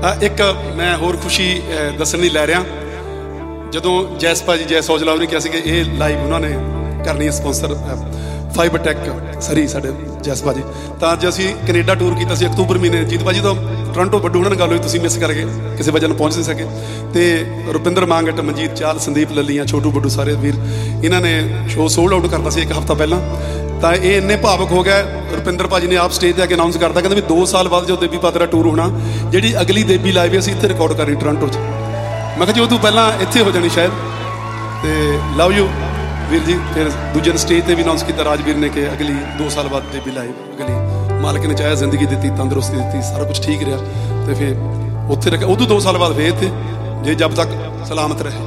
ਇੱਕ ਮੈਂ ਹੋਰ ਖੁਸ਼ੀ ਦੱਸਣ ਲਈ ਲੈ ਰਿਹਾ। ਜਦੋਂ ਜੈਸ ਭਾਜੀ ਜੈਸ ਔਜਲਾ ਉਹਨੇ ਕਿਹਾ ਸੀ ਕਿ ਇਹ ਲਾਈਵ ਉਹਨਾਂ ਨੇ ਕਰਨੀ ਹੈ ਸਪੋਂਸਰ ਫਾਈਬਰ ਟੈਕ ਸਰੀ ਸਾਡੇ ਜੈਸ ਭਾਜੀ, ਤਾਂ ਅੱਜ ਅਸੀਂ ਕੈਨੇਡਾ ਟੂਰ ਕੀਤਾ ਸੀ ਅਕਤੂਬਰ ਮਹੀਨੇ। ਜੀਤ ਭਾਜੀ ਤੋਂ ਟੋਰਾਂਟੋ ਵੱਡੂ ਉਹਨਾਂ ਨਾਲ ਗੱਲ ਹੋਈ, ਤੁਸੀਂ ਮਿਸ ਕਰ ਗਏ, ਕਿਸੇ ਵਜ੍ਹਾ ਨਾਲ ਪਹੁੰਚ ਨਹੀਂ ਸਕੇ। ਅਤੇ ਰੁਪਿੰਦਰ ਮਾਂਗਟ, ਮਨਜੀਤ ਚਾਲ, ਸੰਦੀਪ ਲੱਲੀਆਂ, ਛੋਟੂ ਵੱਡੂ ਸਾਰੇ ਵੀਰ, ਇਹਨਾਂ ਨੇ ਸ਼ੋਅ ਸੋਲਡ ਆਊਟ ਕਰਤਾ ਸੀ ਇੱਕ ਹਫ਼ਤਾ ਪਹਿਲਾਂ। ਤਾਂ ਇਹ ਇੰਨੇ ਭਾਵੁਕ ਹੋ ਗਏ, ਰੁਪਿੰਦਰ ਭਾਜੀ ਨੇ ਆਪ ਸਟੇਜ 'ਤੇ ਆ ਕੇ ਅਨਾਊਂਸ ਕਰਤਾ, ਕਹਿੰਦੇ ਵੀ 2 ਸਾਲ ਬਾਅਦ ਜਦੋਂ ਦੇਬੀ ਪਾਤਰਾ ਟੂਰ ਹੋਣਾ, ਜਿਹੜੀ ਅਗਲੀ ਦੇਬੀ ਲਾਈਵ ਅਸੀਂ ਇੱਥੇ ਰਿਕਾਰਡ ਕਰਨੀ ਟੋਰਾਂਟੋ 'ਚ। ਮੈਂ ਕਿਹਾ ਜੀ ਉਹ ਤੋਂ ਪਹਿਲਾਂ ਇੱਥੇ ਹੋ ਜਾਣੀ ਸ਼ਾਇਦ। ਅਤੇ ਲਵ ਯੂ ਵੀਰ ਜੀ। ਫਿਰ ਦੂਜੇ ਦਿਨ ਸਟੇਜ 'ਤੇ ਵੀ ਅਨਾਊਂਸ ਕੀਤਾ ਰਾਜਵੀਰ ਨੇ ਕਿ ਅਗਲੀ 2 ਸਾਲ ਬਾਅਦ ਦੇਬੀ ਲਾਈਵ, ਅਗਲੀ ਮਾਲਕ ਨੇ ਚਾਹਿਆ ਜ਼ਿੰਦਗੀ ਦਿੱਤੀ, ਤੰਦਰੁਸਤੀ ਦਿੱਤੀ, ਸਾਰਾ ਕੁਛ ਠੀਕ ਰਿਹਾ। ਅਤੇ ਫਿਰ ਉੱਥੇ ਰੱਖਿਆ, ਉਦੋਂ 2 ਸਾਲ ਬਾਅਦ ਫਿਰ ਇੱਥੇ, ਜੇ ਜਬ ਤੱਕ ਸਲਾਮਤ ਰਹੇ।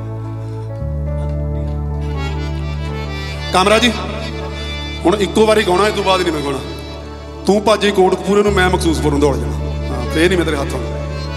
ਕਾਮਰਾ ਜੀ ਹੁਣ ਇੱਕੋ ਵਾਰੀ ਗਾਉਣਾ, ਇਸ ਤੋਂ ਬਾਅਦ ਨਹੀਂ ਮੈਂ ਗਾਉਣਾ। ਤੂੰ ਭਾਜੀ ਕੋਟਕਪੂਰੇ ਨੂੰ, ਮੈਂ ਮਖਸੂਸਪੁਰ ਨੂੰ ਦੌੜ ਜਾਣਾ। ਹਾਂ ਫੇਰ ਨਹੀਂ ਮੈਂ ਤੇਰੇ ਹੱਥੋਂ।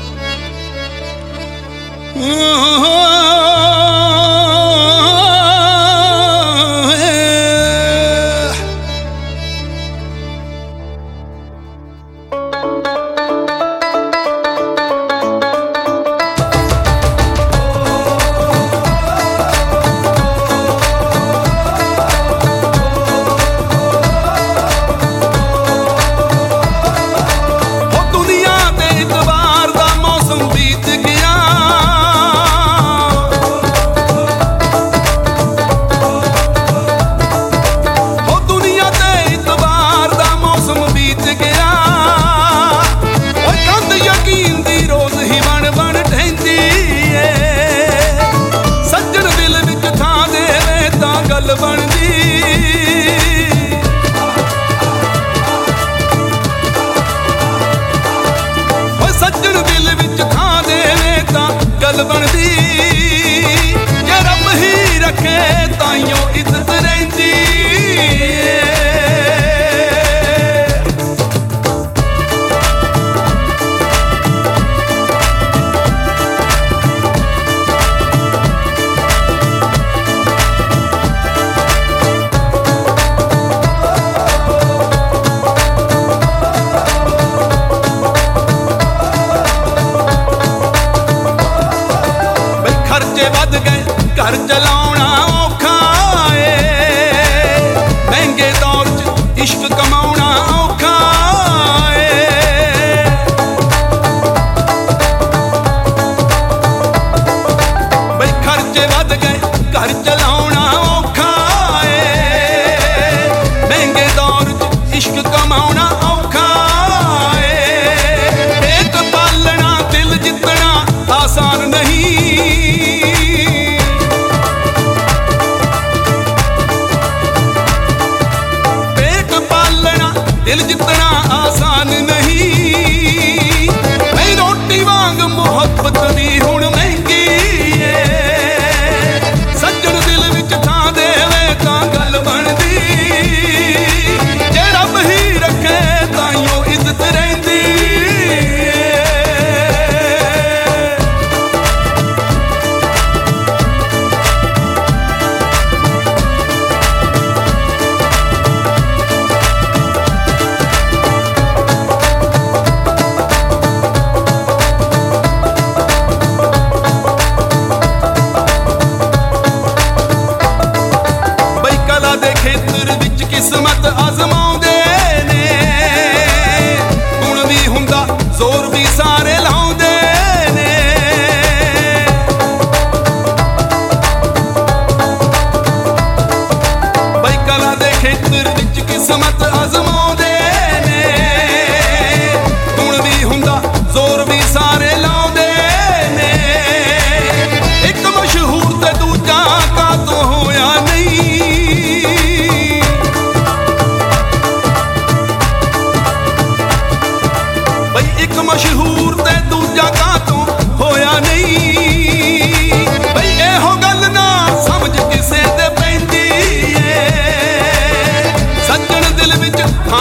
ਘਰ ਚਲਾਉਣਾ ਔਖਾ ਏ, ਮਹਿੰਗੇ ਦੌਰ 'ਚ ਇਸ਼ਕ ਕਮਾਉਣਾ ਔਖਾ ਏ। ਬਈ ਖਰਚੇ ਵੱਧ ਗਏ, ਘਰ ਚਲਾਉਣਾ ਔਖਾ ਏ, ਮਹਿੰਗੇ ਦੌਰ 'ਚ ਇਸ਼ਕ ਕਮਾਉਣਾ ਔਖਾ ਏ। ਪੇਟ ਪਾਲਣਾ, ਦਿਲ ਜਿੱਤਣਾ ਆਸਾਨ ਨਹੀਂ। ਦਿਲ ਜਿੱਤਣਾ ਆਸਾਨ ਨਹੀਂ। ਮੈਂ ਰੋਟੀ ਵਾਂਗ ਮੁਹੱਬਤ ਦੀ ਹੁਣ ਮਹਿੰਗੀ ਏ, ਸੱਜਣ ਦਿਲ ਵਿੱਚ ਥਾਂ ਦੇਵੇ ਤਾਂ ਗੱਲ ਬਣਦੀ। ਜੇ ਰੱਬ ਹੀ ਰੱਖੇ ਤਾਈਓ ਇੱਜ਼ਤ ਰਹਿੰਦੀ। ਕਿਸਮਤ ਆਜ਼ਮਾਉਂਦੇ ਨੇ, ਗੁਣ ਵੀ ਹੁੰਦਾ ਜ਼ੋਰ ਵੀ ਸਾਰੇ ਲਾਉਂਦੇ ਨੇ। ਬਈ ਕਲਾ ਦੇ ਖੇਤਰ ਵਿੱਚ ਕਿਸਮਤ ਆਜ਼ਮਾਉਂਦੇ ਨੇ, ਗੁਣ ਵੀ ਹੁੰਦਾ ਜ਼ੋਰ ਵੀ ਸਾਰੇ ਲਾਉਂਦੇ ਨੇ। ਇੱਕ ਮਸ਼ਹੂਰ ਤੇ ਦੂਜਾ ਕਾਤੋਂ ਹੋਇਆ ਨਹੀਂ। ਇੱਕ ਮਸ਼ਹੂਰ ਤੇ ਦੂਜਾ ਕਾਤੋਂ ਹੋਇਆ ਨਹੀਂ। ਬਈ ਇਹੋ ਗੱਲ ਨਾ ਸਮਝ ਕਿਸੇ ਤੇ ਪੈਂਦੀ ਏ, ਸੱਜਣ ਦਿਲ ਵਿੱਚ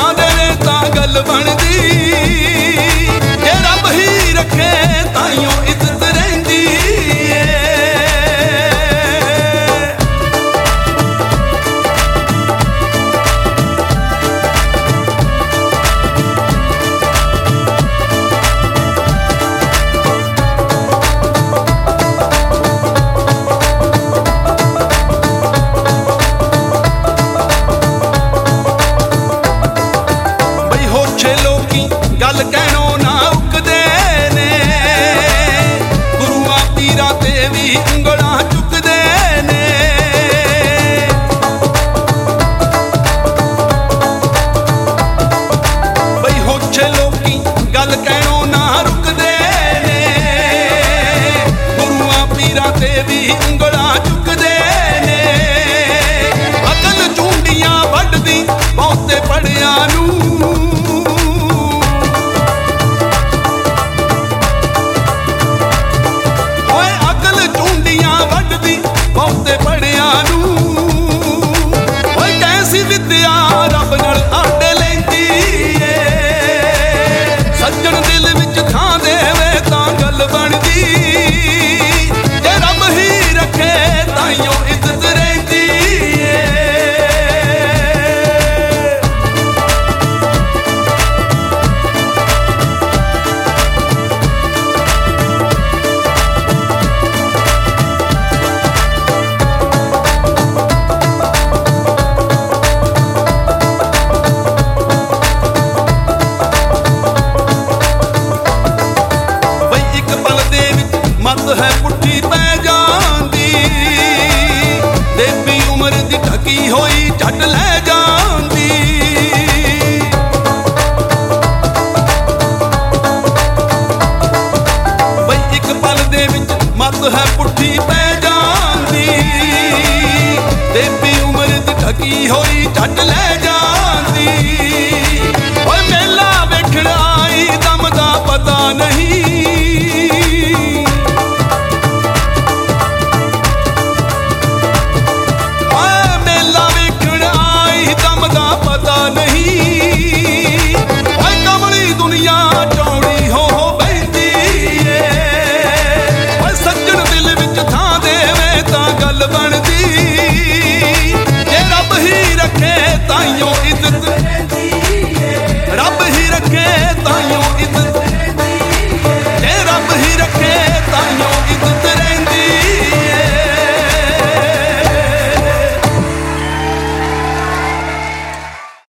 ਉਮਰ ਦੀ ਢਕੀ ਹੋਈ ਝੱਟ ਲੈ ਜਾਂਦੀ। ਬਈ ਇੱਕ ਪਲ ਦੇ ਵਿੱਚ ਮੱਤ ਹੈ ਪੁੱਠੀ ਪੈ ਜਾਂਦੀ। ਬੇਬੀ ਉਮਰ ਦੀ ਢਕੀ ਹੋਈ ਝੱਟ ਲੈ ਜਾਂਦੀ। ਓਏ ਮੇਲਾ ਵੇਖਣ ਆਈ ਦਮ ਦਾ ਪਤਾ ਨਹੀਂ।